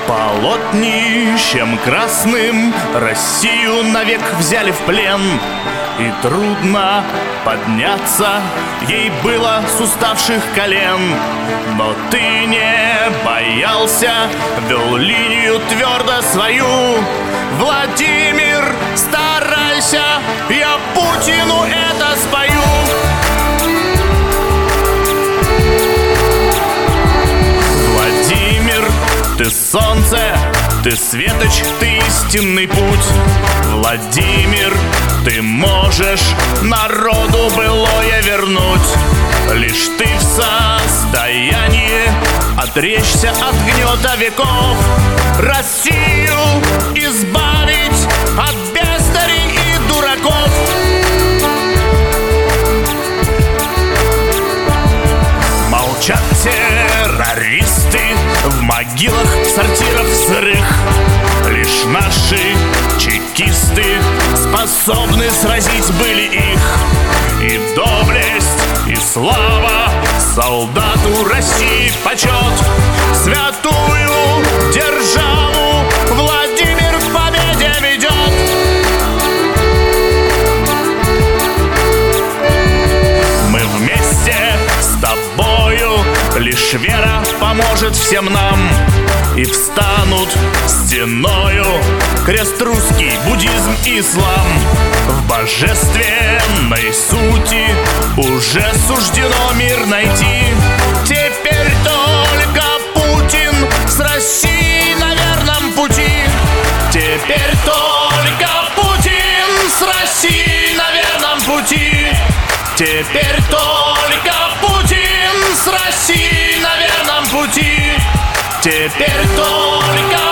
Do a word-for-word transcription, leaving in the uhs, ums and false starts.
Полотнищем красным Россию навек взяли в плен, и трудно подняться ей было с уставших колен. Но ты не боялся, вел линию твердо свою. Владимир, старайся, я Путину это спою. Владимир, ты солнце, ты светоч, ты истинный путь. Владимир, ты можешь народу былое вернуть. Лишь ты в состоянии отречься от гнета веков, Россию избавить от бездарей и дураков. Молчат террористы в могилах сортиров сырых. Лишь наши чекисты способны сразить были их. И доблесть, и слава солдату России почет. Святую державу Владимир к победе ведет. Мы вместе с тобою, лишь вера поможет всем нам. И встанут стеною крест русский, буддизм, ислам. В божественной сути уже суждено мир найти. Теперь только Путин с Россией на верном пути. Теперь только Путин с Россией на верном пути. Теперь только Путин с Россией на верном пути. Теперь только